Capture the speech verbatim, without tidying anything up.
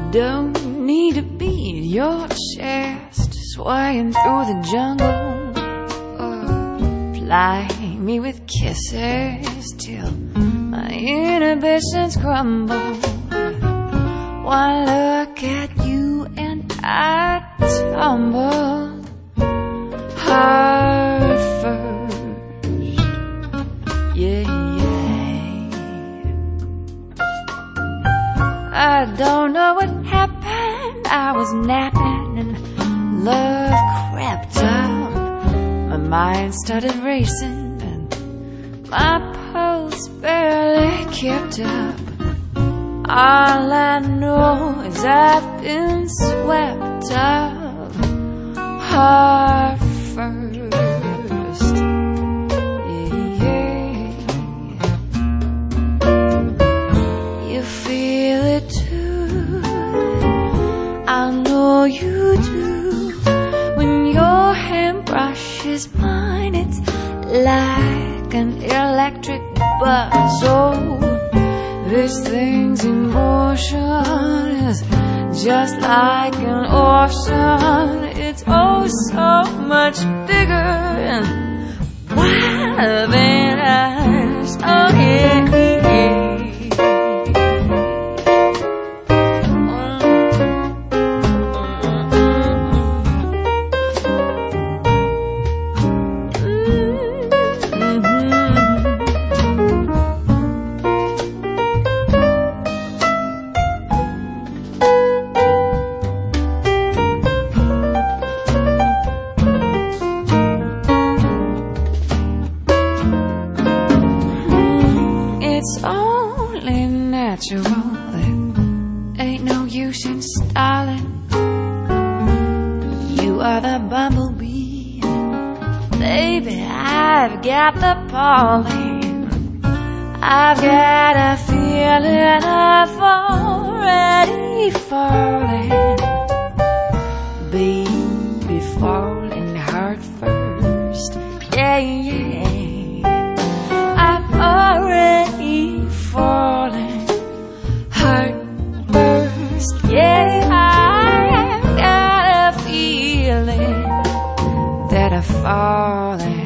don't need to beat your chest, swaying through the jungle. Ply me with kisses till my inhibitions crumble. One look at you and I tumble heart first. Yeah, yeah. I don't know what happened. I was napping and love crept up. My mind started racing and my pulse barely kept up. All I know is I've been swept up heart first. Yeah, yeah. You feel it too, I know you do. When your hand brushes mine, it's like an electric buzz. Oh, this thing's in motion is just like an ocean. It's oh so much bigger and wilder than ours. Oh yeah, yeah. It's only natural, there ain't no use in stalling. You are the bumblebee, baby, I've got the pollen. I've got a feeling I've already fallen. Baby, falling heart first. Yeah, yeah, I've already fallen heart first. Yeah, I've got a feeling that I've fallen